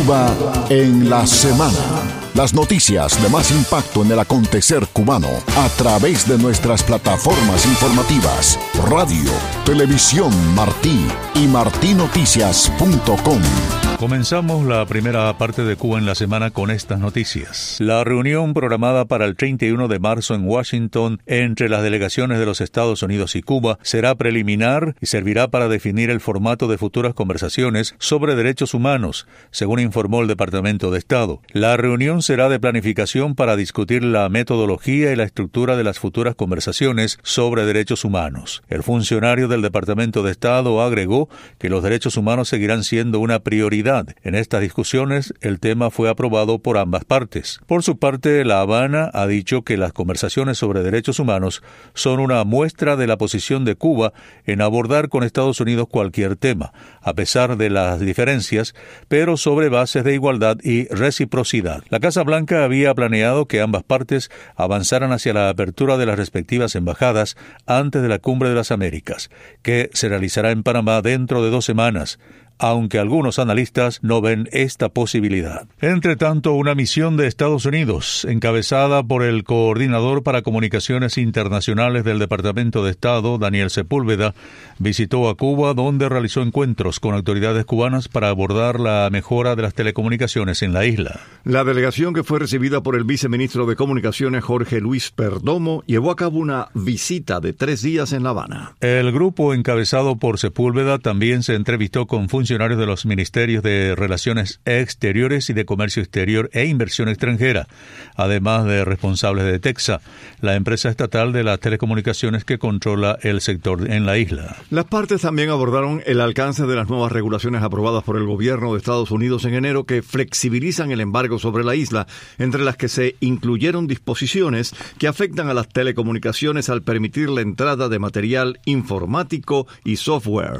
Cuba en la semana. Las noticias de más impacto en el acontecer cubano a través de nuestras plataformas informativas, radio, televisión Martí y martinoticias.com. Comenzamos la primera parte de Cuba en la semana con estas noticias. La reunión programada para el 31 de marzo en Washington entre las delegaciones de los Estados Unidos y Cuba será preliminar y servirá para definir el formato de futuras conversaciones sobre derechos humanos, según informó el Departamento de Estado. La reunión será de planificación para discutir la metodología y la estructura de las futuras conversaciones sobre derechos humanos. El funcionario del Departamento de Estado agregó que los derechos humanos seguirán siendo una prioridad. En estas discusiones, el tema fue aprobado por ambas partes. Por su parte, La Habana ha dicho que las conversaciones sobre derechos humanos son una muestra de la posición de Cuba en abordar con Estados Unidos cualquier tema, a pesar de las diferencias, pero sobre bases de igualdad y reciprocidad. La Casa Blanca había planeado que ambas partes avanzaran hacia la apertura de las respectivas embajadas antes de la Cumbre de las Américas, que se realizará en Panamá dentro de 2 semanas, aunque algunos analistas no ven esta posibilidad. Entre tanto, una misión de Estados Unidos, encabezada por el coordinador para comunicaciones internacionales del Departamento de Estado, Daniel Sepúlveda, visitó a Cuba, donde realizó encuentros con autoridades cubanas para abordar la mejora de las telecomunicaciones en la isla. La delegación, que fue recibida por el viceministro de Comunicaciones, Jorge Luis Perdomo, llevó a cabo una visita de 3 días en La Habana. El grupo, encabezado por Sepúlveda, también se entrevistó con funcionarios de los Ministerios de Relaciones Exteriores y de Comercio Exterior e Inversión Extranjera, además de responsables de Texa, la empresa estatal de las telecomunicaciones que controla el sector en la isla. Las partes también abordaron el alcance de las nuevas regulaciones aprobadas por el gobierno de Estados Unidos en enero que flexibilizan el embargo sobre la isla, entre las que se incluyeron disposiciones que afectan a las telecomunicaciones al permitir la entrada de material informático y software.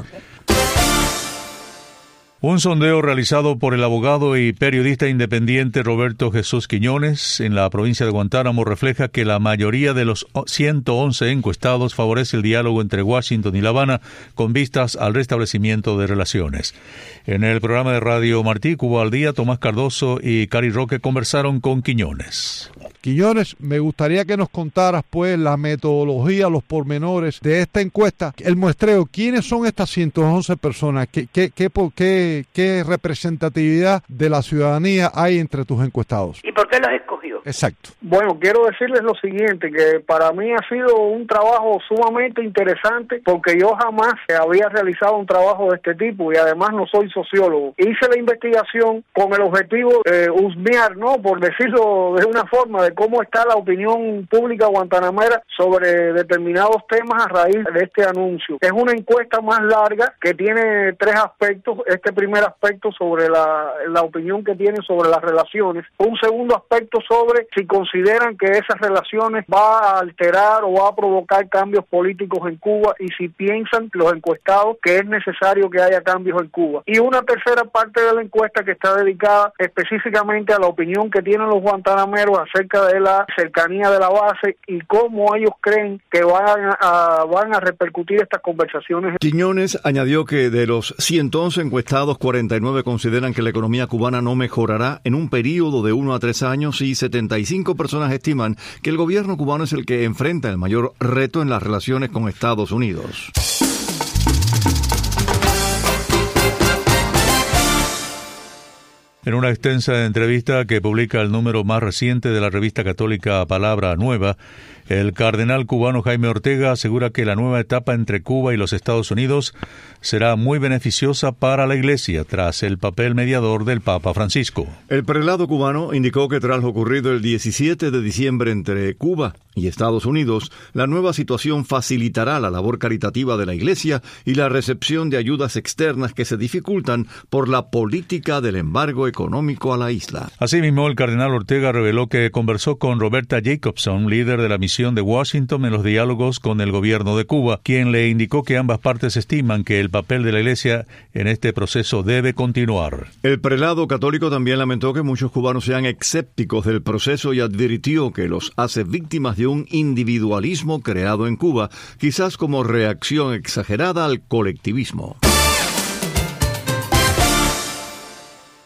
Un sondeo realizado por el abogado y periodista independiente Roberto Jesús Quiñones en la provincia de Guantánamo refleja que la mayoría de los 111 encuestados favorece el diálogo entre Washington y La Habana con vistas al restablecimiento de relaciones. En el programa de Radio Martí, Cuba al Día, Tomás Cardoso y Cari Roque conversaron con Quiñones. Quiñones, me gustaría que nos contaras pues la metodología, los pormenores de esta encuesta, el muestreo. ¿Quiénes son estas 111 personas? ¿Qué representatividad de la ciudadanía hay entre tus encuestados? ¿Y por qué las escogió? Exacto. Bueno, quiero decirles lo siguiente, que para mí ha sido un trabajo sumamente interesante porque yo jamás había realizado un trabajo de este tipo y además no soy sociólogo. Hice la investigación con el objetivo de husmear, ¿no?, por decirlo de una forma, de cómo está la opinión pública guantanamera sobre determinados temas a raíz de este anuncio. Es una encuesta más larga que tiene 3 aspectos. Este primer aspecto sobre la opinión que tienen sobre las relaciones. Un segundo aspecto sobre si consideran que esas relaciones va a alterar o va a provocar cambios políticos en Cuba y si piensan los encuestados que es necesario que haya cambios en Cuba. Y una tercera parte de la encuesta que está dedicada específicamente a la opinión que tienen los guantanameros acerca de la cercanía de la base y cómo ellos creen que van a repercutir estas conversaciones. Quiñones añadió que de los 111 encuestados, 49 consideran que la economía cubana no mejorará en un período de 1 a 3 años y 75 personas estiman que el gobierno cubano es el que enfrenta el mayor reto en las relaciones con Estados Unidos. En una extensa entrevista que publica el número más reciente de la revista católica Palabra Nueva, el cardenal cubano Jaime Ortega asegura que la nueva etapa entre Cuba y los Estados Unidos será muy beneficiosa para la Iglesia tras el papel mediador del Papa Francisco. El prelado cubano indicó que tras lo ocurrido el 17 de diciembre entre Cuba y Estados Unidos, la nueva situación facilitará la labor caritativa de la Iglesia y la recepción de ayudas externas que se dificultan por la política del embargo económico a la isla. Asimismo, el cardenal Ortega reveló que conversó con Roberta Jacobson, líder de la misión de Washington en los diálogos con el gobierno de Cuba, quien le indicó que ambas partes estiman que el papel de la Iglesia en este proceso debe continuar. El prelado católico también lamentó que muchos cubanos sean escépticos del proceso y advirtió que los hace víctimas de un individualismo creado en Cuba, quizás como reacción exagerada al colectivismo.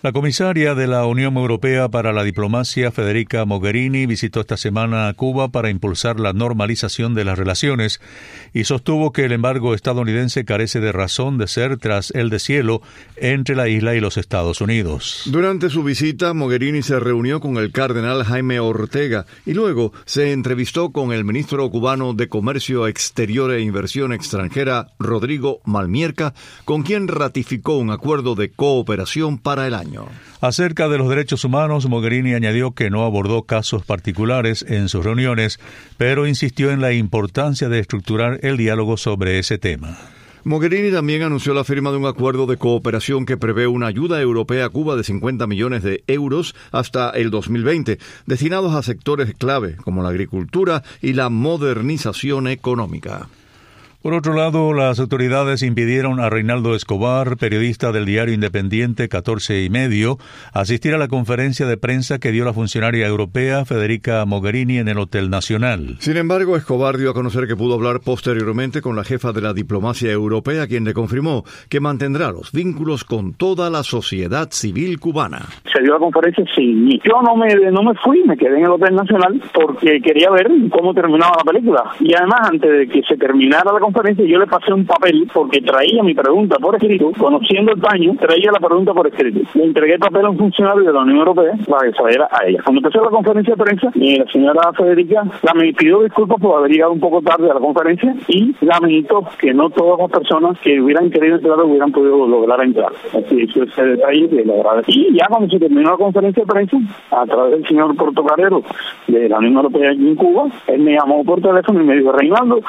La comisaria de la Unión Europea para la Diplomacia, Federica Mogherini, visitó esta semana a Cuba para impulsar la normalización de las relaciones y sostuvo que el embargo estadounidense carece de razón de ser tras el deshielo entre la isla y los Estados Unidos. Durante su visita, Mogherini se reunió con el cardenal Jaime Ortega y luego se entrevistó con el ministro cubano de Comercio Exterior e Inversión Extranjera, Rodrigo Malmierca, con quien ratificó un acuerdo de cooperación para el año. Acerca de los derechos humanos, Mogherini añadió que no abordó casos particulares en sus reuniones, pero insistió en la importancia de estructurar el diálogo sobre ese tema. Mogherini también anunció la firma de un acuerdo de cooperación que prevé una ayuda europea a Cuba de 50 millones de euros hasta el 2020, destinados a sectores clave como la agricultura y la modernización económica. Por otro lado, las autoridades impidieron a Reinaldo Escobar, periodista del diario independiente 14 y Medio, asistir a la conferencia de prensa que dio la funcionaria europea Federica Mogherini en el Hotel Nacional. Sin embargo, Escobar dio a conocer que pudo hablar posteriormente con la jefa de la diplomacia europea, quien le confirmó que mantendrá los vínculos con toda la sociedad civil cubana. Se dio la conferencia, sí. Yo no me fui, me quedé en el Hotel Nacional porque quería ver cómo terminaba la película. Y además, antes de que se terminara la conferencia, yo le pasé un papel porque traía mi pregunta por escrito, conociendo el daño, traía la pregunta por escrito. Le entregué el papel a un funcionario de la Unión Europea para que saliera a ella. Cuando empezó la conferencia de prensa, la señora Federica me pidió disculpas por haber llegado un poco tarde a la conferencia y lamentó que no todas las personas que hubieran querido entrar hubieran podido lograr entrar. Así es ese detalle que le agradecí. Y ya cuando se terminó la conferencia de prensa, a través del señor portocarrero de la Unión Europea aquí en Cuba, él me llamó por teléfono y me dijo: Reinaldo,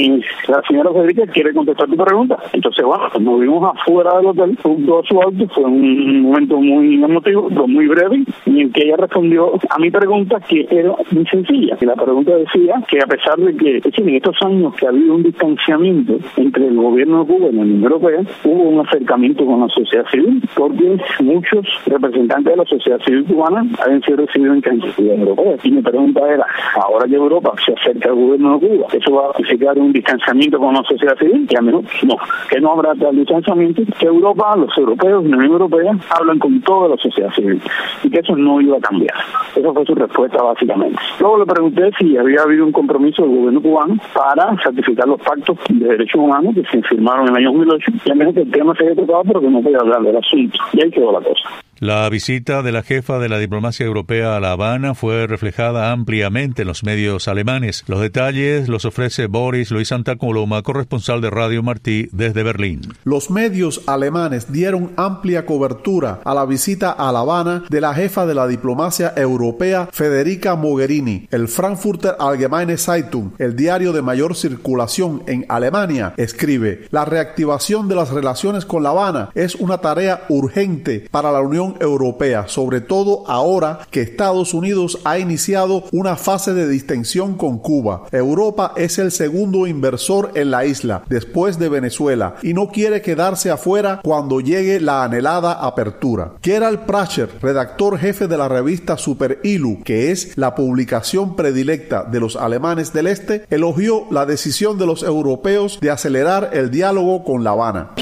la señora Federica quiere contestar tu pregunta. Entonces, bueno, nos vimos afuera del hotel, junto a su auto. Fue un momento muy emotivo, pero muy breve, y en que ella respondió a mi pregunta, que era muy sencilla. Y la pregunta decía que a pesar de que en estos años que ha habido un distanciamiento entre el gobierno de Cuba y la Unión Europea, hubo un acercamiento con la sociedad civil, porque muchos representantes de la sociedad civil cubana habían sido recibidos en Cancillería Europea. Y mi pregunta era: ahora que Europa se acerca al gobierno de Cuba, ¿eso va a significar un distanciamiento con la sociedad civil? Y a menos no, que no habrá tal distanciamiento, que Europa, los europeos y la Unión Europea hablan con toda la sociedad civil y que eso no iba a cambiar. Esa fue su respuesta básicamente. Luego le pregunté si había habido un compromiso del gobierno cubano para certificar los pactos de derechos humanos que se firmaron en el año 2008, y a menos que el tema se haya tocado, pero que no podía hablar del asunto. Y ahí quedó la cosa. La visita de la jefa de la diplomacia europea a La Habana fue reflejada ampliamente en los medios alemanes. Los detalles los ofrece Boris Luis Santa Coloma, corresponsal de Radio Martí desde Berlín. Los medios alemanes dieron amplia cobertura a la visita a La Habana de la jefa de la diplomacia europea Federica Mogherini. El Frankfurter Allgemeine Zeitung, el diario de mayor circulación en Alemania, escribe: la reactivación de las relaciones con La Habana es una tarea urgente para la Unión Europea, sobre todo ahora que Estados Unidos ha iniciado una fase de distensión con Cuba. Europa es el segundo inversor en la isla, después de Venezuela, y no quiere quedarse afuera cuando llegue la anhelada apertura. Gerald Pracher, redactor jefe de la revista Super Ilu, que es la publicación predilecta de los alemanes del Este, elogió la decisión de los europeos de acelerar el diálogo con La Habana.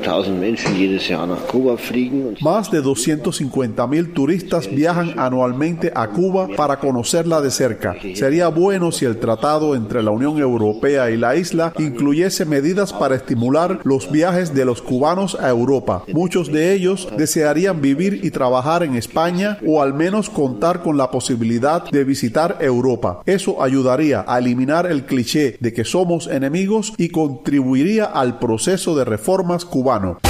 Más de 250,000 turistas viajan anualmente a Cuba para conocerla de cerca. Sería bueno si el tratado entre la Unión Europea y la isla incluyese medidas para estimular los viajes de los cubanos a Europa. Muchos de ellos desearían vivir y trabajar en España, o al menos contar con la posibilidad de visitar Europa. Eso ayudaría a eliminar el cliché de que somos enemigos y contribuiría al proceso de reformas cubano.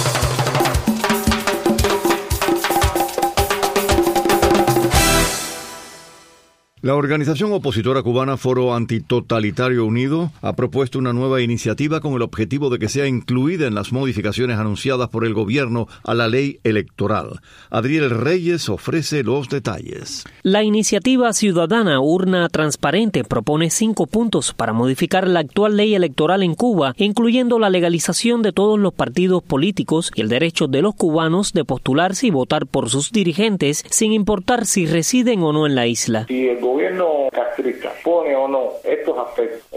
La organización opositora cubana Foro Antitotalitario Unido ha propuesto una nueva iniciativa con el objetivo de que sea incluida en las modificaciones anunciadas por el gobierno a la ley electoral. Adriel Reyes ofrece los detalles. La iniciativa ciudadana Urna Transparente propone 5 puntos para modificar la actual ley electoral en Cuba, incluyendo la legalización de todos los partidos políticos y el derecho de los cubanos de postularse y votar por sus dirigentes, sin importar si residen o no en la isla. Si el gobierno castrista pone o no estos aspectos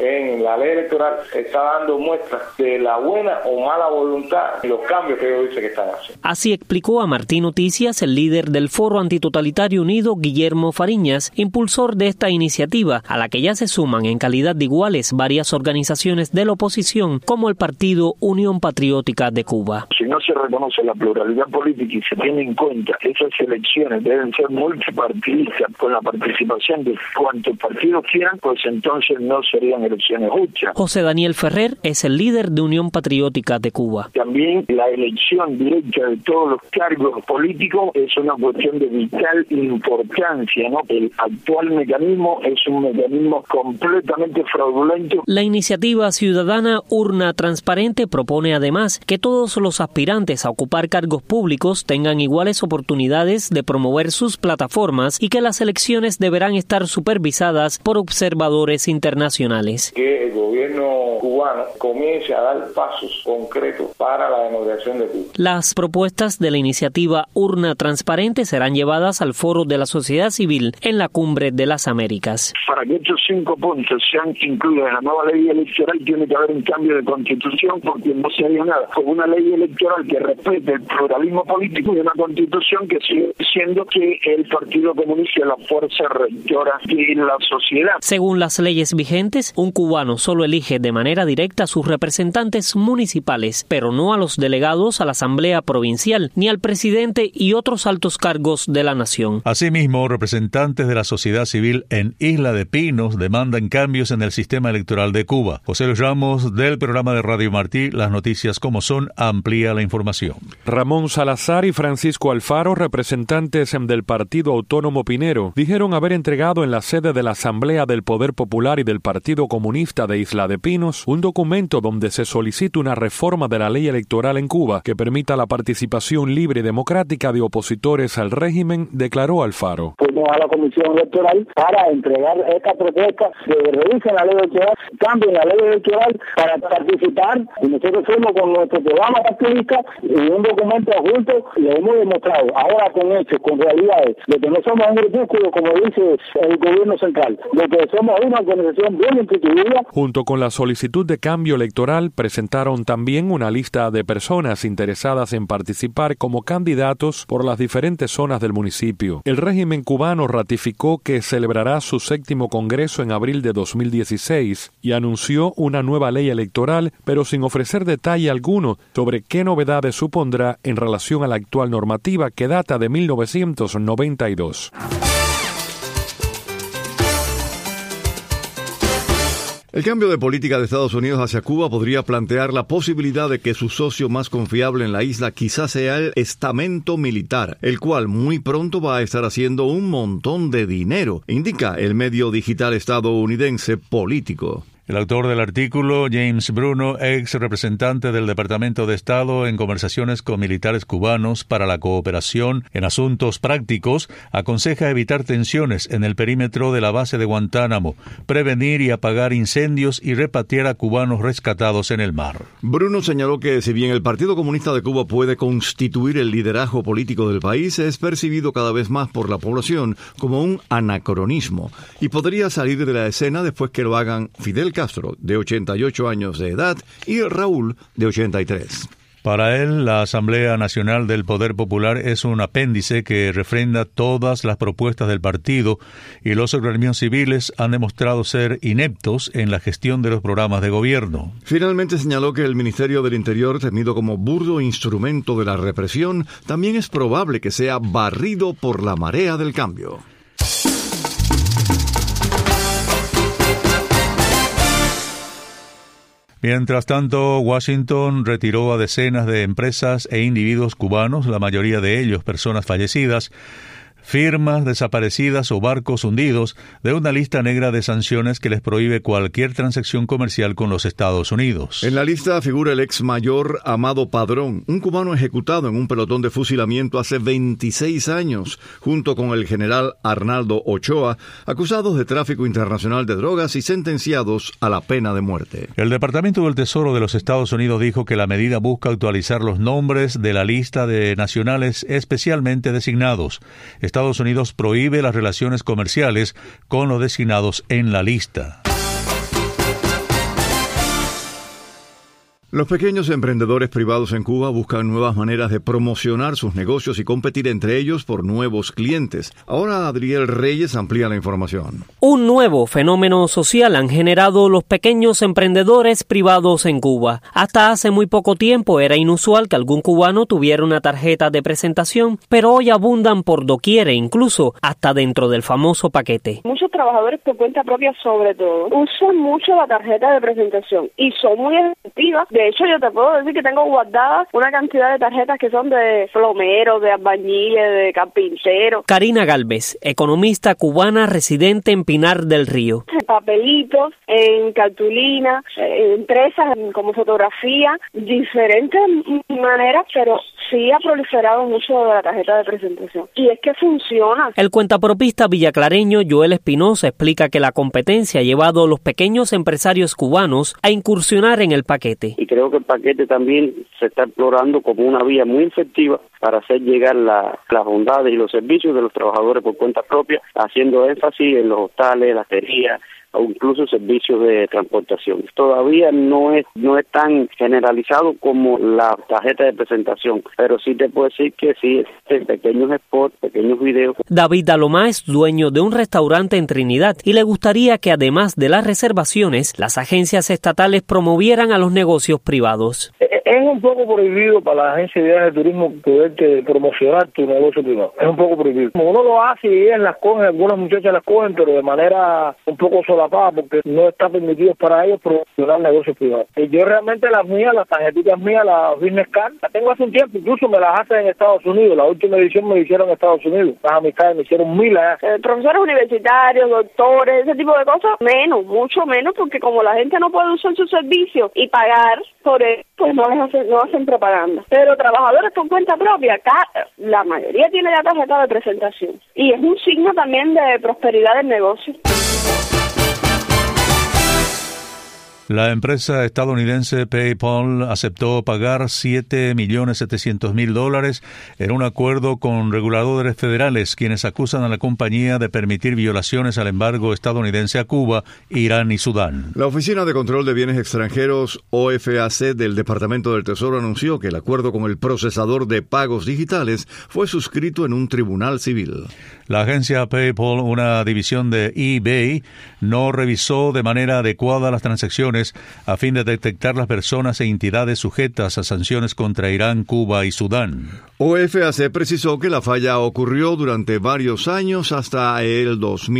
en la ley electoral está dando muestras de la buena o mala voluntad y los cambios que ellos dicen que están haciendo. Así explicó a Martín Noticias el líder del Foro Antitotalitario Unido, Guillermo Fariñas, impulsor de esta iniciativa, a la que ya se suman en calidad de iguales varias organizaciones de la oposición, como el partido Unión Patriótica de Cuba. Si no se reconoce la pluralidad política y se tiene en cuenta que esas elecciones deben ser multipartidistas con la participación de cuantos partidos quieran, pues entonces no serían elecciones justas. José Daniel Ferrer es el líder de Unión Patriótica de Cuba. También la elección directa de todos los cargos políticos es una cuestión de vital importancia, ¿no? El actual mecanismo es un mecanismo completamente fraudulento. La iniciativa ciudadana Urna Transparente propone además que todos los aspirantes a ocupar cargos públicos tengan iguales oportunidades de promover sus plataformas y que las elecciones deberán estar supervisadas por observadores internacionales. Que el gobierno cubano comience a dar pasos concretos para la democracia de Cuba. Las propuestas de la iniciativa Urna Transparente serán llevadas al Foro de la Sociedad Civil en la Cumbre de las Américas. Para que estos 5 puntos sean incluidos en la nueva ley electoral tiene que haber un cambio de constitución, porque no se haría nada con una ley electoral que respete el pluralismo político y una constitución que sigue diciendo que el Partido Comunista es la fuerza rectora de la sociedad. Según las leyes vigentes, un cubano solo elige de manera directa a sus representantes municipales, pero no a los delegados a la Asamblea Provincial, ni al presidente y otros altos cargos de la nación. Asimismo, representantes de la sociedad civil en Isla de Pinos demandan cambios en el sistema electoral de Cuba. José Luis Ramos, del programa de Radio Martí, Las Noticias como Son, amplía la información. Ramón Salazar y Francisco Alfaro, representantes del Partido Autónomo Pinero, dijeron haber entregado en la sede de la Asamblea del Poder Popular y del Partido Comunista de Isla de Pinos un documento donde se solicita una reforma de la ley electoral en Cuba que permita la participación libre y democrática de opositores al régimen, declaró Alfaro. Fuimos a la Comisión Electoral para entregar esta propuesta que revisen la ley electoral, cambien la ley electoral para participar, y nosotros fuimos con nuestro programa partidista y un documento adjunto lo hemos demostrado ahora con hechos, con realidades, de que no somos un grupúsculo como dice el gobierno central, de que somos una organización bien instituida. Junto con la solicitud de cambio electoral presentaron también una lista de personas interesadas en participar como candidatos por las diferentes zonas del municipio. El régimen cubano ratificó que celebrará su 7º Congreso en abril de 2016 y anunció una nueva ley electoral, pero sin ofrecer detalle alguno sobre qué novedades supondrá en relación a la actual normativa que data de 1992. El cambio de política de Estados Unidos hacia Cuba podría plantear la posibilidad de que su socio más confiable en la isla quizás sea el estamento militar, el cual muy pronto va a estar haciendo un montón de dinero, indica el medio digital estadounidense Político. El autor del artículo, James Bruno, ex representante del Departamento de Estado en conversaciones con militares cubanos para la cooperación en asuntos prácticos, aconseja evitar tensiones en el perímetro de la base de Guantánamo, prevenir y apagar incendios y repatriar a cubanos rescatados en el mar. Bruno señaló que si bien el Partido Comunista de Cuba puede constituir el liderazgo político del país, es percibido cada vez más por la población como un anacronismo y podría salir de la escena después que lo hagan Fidel Castro, de 88 años de edad, y Raúl, de 83. Para él, la Asamblea Nacional del Poder Popular es un apéndice que refrenda todas las propuestas del partido y los organismos civiles han demostrado ser ineptos en la gestión de los programas de gobierno. Finalmente señaló que el Ministerio del Interior, temido como burdo instrumento de la represión, también es probable que sea barrido por la marea del cambio. Mientras tanto, Washington retiró a decenas de empresas e individuos cubanos, la mayoría de ellos personas fallecidas, firmas desaparecidas o barcos hundidos, de una lista negra de sanciones que les prohíbe cualquier transacción comercial con los Estados Unidos. En la lista figura el ex mayor Amado Padrón, un cubano ejecutado en un pelotón de fusilamiento hace 26 años, junto con el general Arnaldo Ochoa, acusados de tráfico internacional de drogas y sentenciados a la pena de muerte. El Departamento del Tesoro de los Estados Unidos dijo que la medida busca actualizar los nombres de la lista de nacionales especialmente designados. Estados Unidos prohíbe las relaciones comerciales con los designados en la lista. Los pequeños emprendedores privados en Cuba buscan nuevas maneras de promocionar sus negocios y competir entre ellos por nuevos clientes. Ahora Adriel Reyes amplía la información. Un nuevo fenómeno social han generado los pequeños emprendedores privados en Cuba. Hasta hace muy poco tiempo era inusual que algún cubano tuviera una tarjeta de presentación, pero hoy abundan por doquier e incluso hasta dentro del famoso paquete. Muchos trabajadores por cuenta propia, sobre todo, usan mucho la tarjeta de presentación y son muy efectivas. De hecho, yo te puedo decir que tengo guardadas una cantidad de tarjetas que son de plomeros, de albañiles, de carpinteros. Karina Galvez, economista cubana residente en Pinar del Río. En papelitos, en cartulina, empresas como fotografía, diferentes maneras, pero sí ha proliferado mucho de la tarjeta de presentación. Y es que funciona. El cuentapropista villaclareño Joel Espinosa explica que la competencia ha llevado a los pequeños empresarios cubanos a incursionar en el paquete. Y creo que el paquete también se está explorando como una vía muy efectiva para hacer llegar las bondades y los servicios de los trabajadores por cuenta propia, haciendo énfasis en los hostales, las ferias, o incluso servicios de transportación. Todavía no es tan generalizado como la tarjeta de presentación, pero sí te puedo decir que sí existen pequeños spots, pequeños videos. David Dalomá es dueño de un restaurante en Trinidad y le gustaría que además de las reservaciones, las agencias estatales promovieran a los negocios privados. Es un poco prohibido para la agencia de viajes de turismo poderte promocionar tu negocio privado. Es un poco prohibido. Como uno lo hace y ellas las cogen, algunas muchachas las cogen, pero de manera un poco solapada porque no está permitido para ellos promocionar negocios privados. Y yo realmente las tarjetitas mías, las business card, las tengo hace un tiempo, incluso me las hacen en Estados Unidos. La última edición me la hicieron en Estados Unidos. Las amistades me hicieron 1000. Profesores universitarios, doctores, ese tipo de cosas, menos, mucho menos, porque como la gente no puede usar sus servicios y pagar por él, pues no hacen propaganda. Pero trabajadores por cuenta propia, acá la mayoría tiene ya tarjeta de presentación. Y es un signo también de prosperidad del negocio. La empresa estadounidense PayPal aceptó pagar $7.700.000 en un acuerdo con reguladores federales, quienes acusan a la compañía de permitir violaciones al embargo estadounidense a Cuba, Irán y Sudán. La Oficina de Control de Bienes Extranjeros, OFAC, del Departamento del Tesoro anunció que el acuerdo con el procesador de pagos digitales fue suscrito en un tribunal civil. La agencia PayPal, una división de eBay, no revisó de manera adecuada las transacciones a fin de detectar las personas e entidades sujetas a sanciones contra Irán, Cuba y Sudán. OFAC precisó que la falla ocurrió durante varios años hasta el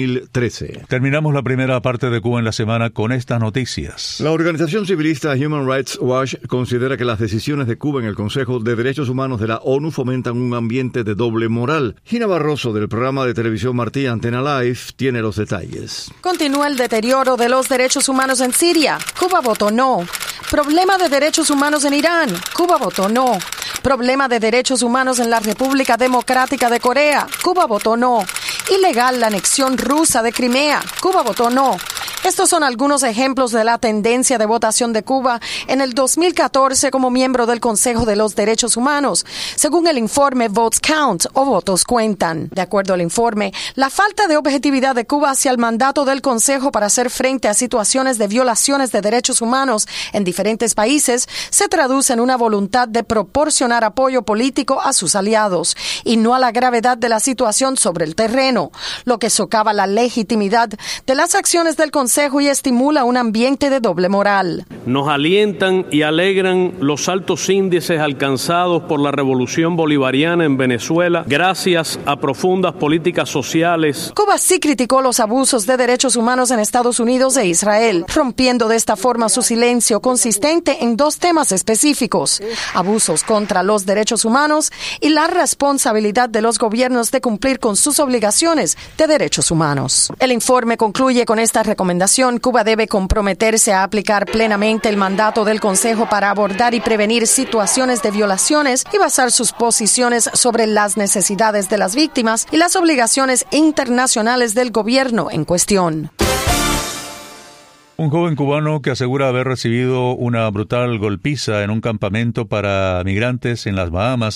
2013. Terminamos la primera parte de Cuba en la semana con estas noticias. La organización civilista Human Rights Watch considera que las decisiones de Cuba en el Consejo de Derechos Humanos de la ONU fomentan un ambiente de doble moral. Gina Barroso, del programa de televisión Martí Antena Live, tiene los detalles. Continúa el deterioro de los derechos humanos en Siria. Cuba votó no. Problema de derechos humanos en Irán. Cuba votó no. Problema de derechos humanos en la República Democrática de Corea. Cuba votó no. Ilegal la anexión rusa de Crimea. Cuba votó no. Estos son algunos ejemplos de la tendencia de votación de Cuba en el 2014 como miembro del Consejo de los Derechos Humanos, según el informe Votes Count o Votos Cuentan. De acuerdo al informe, la falta de objetividad de Cuba hacia el mandato del Consejo para hacer frente a situaciones de violaciones de derechos humanos en diferentes países se traduce en una voluntad de proporcionar apoyo político a sus aliados y no a la gravedad de la situación sobre el terreno, lo que socava la legitimidad de las acciones del Consejo y estimula un ambiente de doble moral. Nos alientan y alegran los altos índices alcanzados por la revolución bolivariana en Venezuela gracias a profundas políticas sociales. Cuba sí criticó los abusos de derechos humanos en Estados Unidos e Israel, rompiendo de esta forma su silencio consistente en dos temas específicos: abusos contra los derechos humanos y la responsabilidad de los gobiernos de cumplir con sus obligaciones de derechos humanos. El informe concluye con esta recomendación: Cuba debe comprometerse a aplicar plenamente el mandato del Consejo para abordar y prevenir situaciones de violaciones y basar sus posiciones sobre las necesidades de las víctimas y las obligaciones internacionales del gobierno en cuestión. Un joven cubano que asegura haber recibido una brutal golpiza en un campamento para migrantes en las Bahamas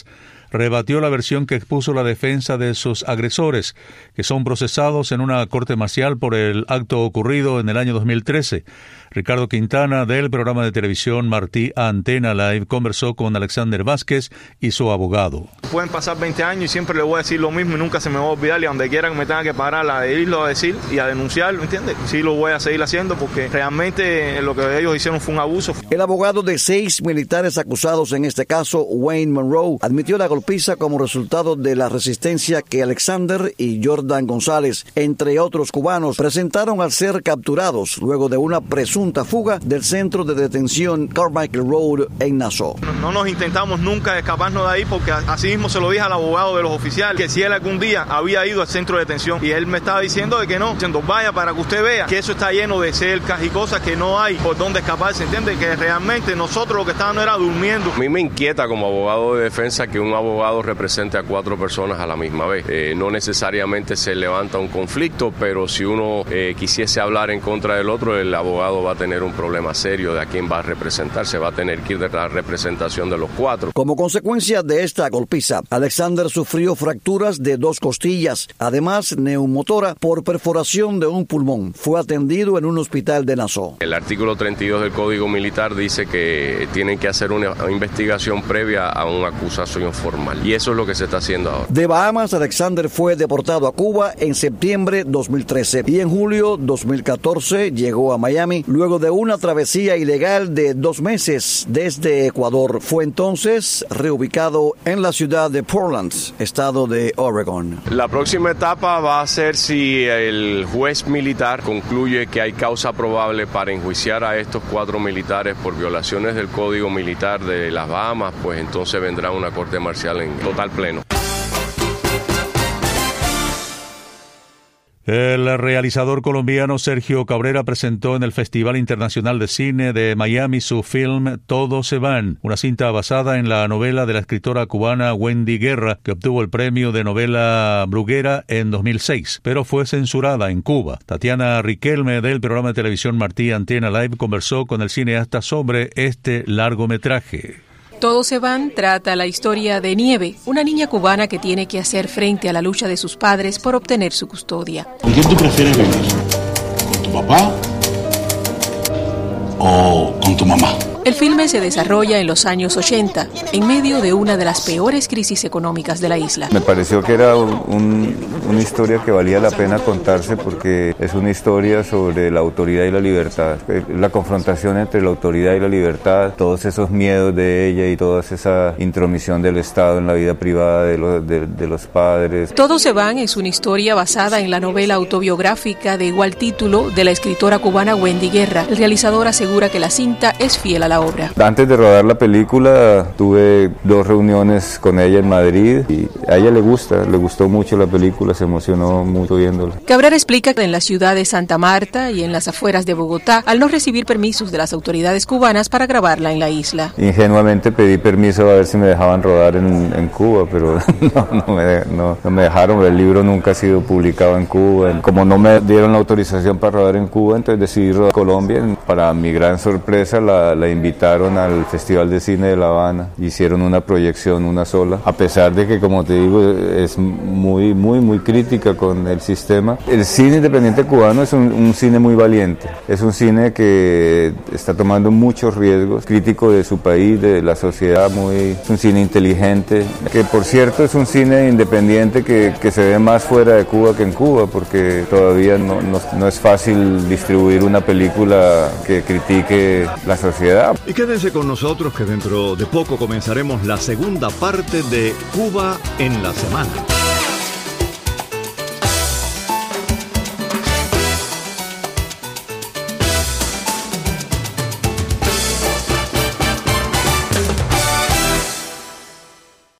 rebatió la versión que expuso la defensa de sus agresores, que son procesados en una corte marcial por el acto ocurrido en el año 2013. Ricardo Quintana, del programa de televisión Martí Antena Live, conversó con Alexander Vázquez y su abogado. Pueden pasar 20 años y siempre le voy a decir lo mismo y nunca se me va a olvidar, y a donde quiera que me tenga que parar a irlo a decir y a denunciar, ¿me entiendes? Sí lo voy a seguir haciendo porque realmente lo que ellos hicieron fue un abuso. El abogado de 6 militares acusados en este caso, Wayne Monroe, admitió la golpiza como resultado de la resistencia que Alexander y Jordan González, entre otros cubanos, presentaron al ser capturados luego de una presunta fuga del centro de detención Carmichael Road en Nassau. No nos intentamos nunca escaparnos de ahí porque así mismo se lo dije al abogado de los oficiales, que si él algún día había ido al centro de detención, y él me estaba diciendo de que no, diciendo vaya para que usted vea que eso está lleno de cercas y cosas que no hay por dónde escaparse, ¿entiende? Que realmente nosotros lo que estábamos era durmiendo. A mí me inquieta como abogado de defensa que un abogado represente a 4 personas a la misma vez. No necesariamente se levanta un conflicto, pero si uno quisiese hablar en contra del otro, el abogado va a tener un problema serio de a quién va a representar. Se va a tener que ir de la representación de los 4. Como consecuencia de esta golpiza, Alexander sufrió fracturas de 2 costillas, además neumotora por perforación de un pulmón. Fue atendido en un hospital de Nassau. El artículo 32 del Código Militar dice que tienen que hacer una investigación previa a una acusación formal, y eso es lo que se está haciendo ahora. De Bahamas, Alexander fue deportado a Cuba en septiembre 2013 y en julio 2014 llegó a Miami luego de una travesía ilegal de 2 meses desde Ecuador. Fue entonces reubicado en la ciudad de Portland, estado de Oregon. La próxima etapa va a ser si el juez militar concluye que hay causa probable para enjuiciar a estos 4 militares por violaciones del Código Militar de las Bahamas, pues entonces vendrá una corte marcial en total pleno. El realizador colombiano Sergio Cabrera presentó en el Festival Internacional de Cine de Miami su film Todos se van, una cinta basada en la novela de la escritora cubana Wendy Guerra, que obtuvo el premio de novela Bruguera en 2006, pero fue censurada en Cuba. Tatiana Riquelme, del programa de televisión Martí Antena Live, conversó con el cineasta sobre este largometraje. Todos se van trata la historia de Nieve, una niña cubana que tiene que hacer frente a la lucha de sus padres por obtener su custodia. ¿Con quién tú prefieres vivir? ¿Con tu papá o con tu mamá? El filme se desarrolla en los años 80, en medio de una de las peores crisis económicas de la isla. Me pareció que era una historia que valía la pena contarse porque es una historia sobre la autoridad y la libertad. La confrontación entre la autoridad y la libertad, todos esos miedos de ella y toda esa intromisión del Estado en la vida privada de los padres. Todos se van es una historia basada en la novela autobiográfica de igual título de la escritora cubana Wendy Guerra. El realizador asegura que la cinta es fiel a la obra. Antes de rodar la película tuve 2 reuniones con ella en Madrid y a ella le gustó mucho la película, se emocionó mucho viéndola. Cabrera explica que en la ciudad de Santa Marta y en las afueras de Bogotá, al no recibir permisos de las autoridades cubanas para grabarla en la isla. Ingenuamente pedí permiso a ver si me dejaban rodar en Cuba, pero no me dejaron. El libro nunca ha sido publicado en Cuba. Como no me dieron la autorización para rodar en Cuba, entonces decidí rodar en Colombia. Para mi gran sorpresa la invitaron al Festival de Cine de La Habana, hicieron una proyección, una sola, a pesar de que, como te digo, es muy crítica con el sistema. El cine independiente cubano es un cine muy valiente, es un cine que está tomando muchos riesgos, crítico de su país, de la sociedad, es un cine inteligente, que por cierto es un cine independiente que se ve más fuera de Cuba que en Cuba, porque todavía no es fácil distribuir una película que critique la sociedad. Y quédense con nosotros que dentro de poco comenzaremos la segunda parte de Cuba en la semana.